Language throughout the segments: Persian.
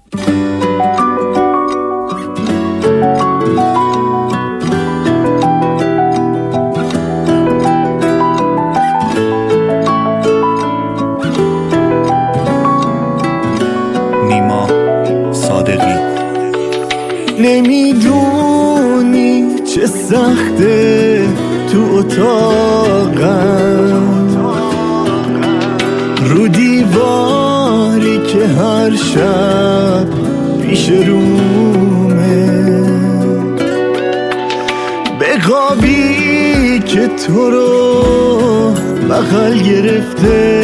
نیما صادقی. نمیدونی چه سخته تو اتاقم، رو دیواری که هر شب پیش رومه، به خوابی که تو رو بغل گرفته،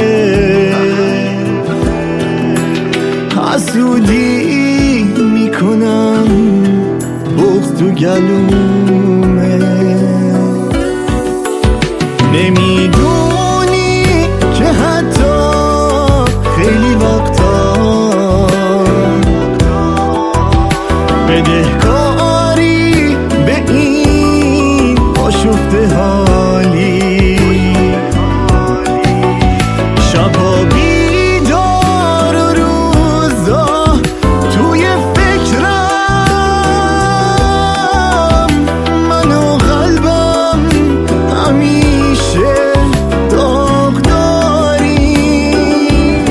حسودی میکنم بغض تو گلومه. نمیدونی که حتی خیلی وقتا بدهکاری به این آشفته حالی، شبا بیدار و روزا توی فکرم، من و قلبم همیشه داغ داریم.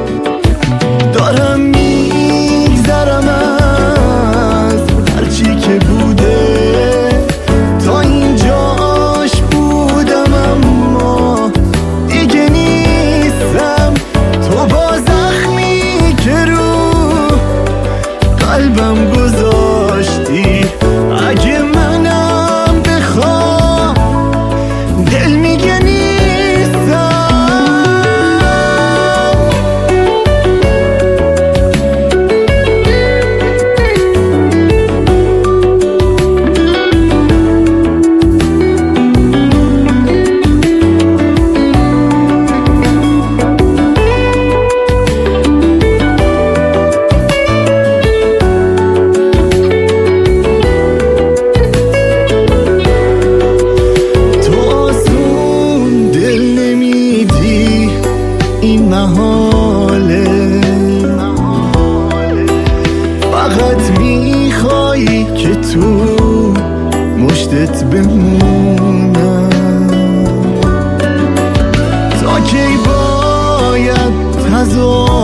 دارم میگذرم از هرچی که بوده، تا اینجاش بودم اما دیگه نیستم. تو با زخمی که رو قلبم گذاشتی، اگه منم بخوام دل میگه نیستم. این محاله، فقط میخوایی که تو مشتت بمونم. تا کی باید تظاهر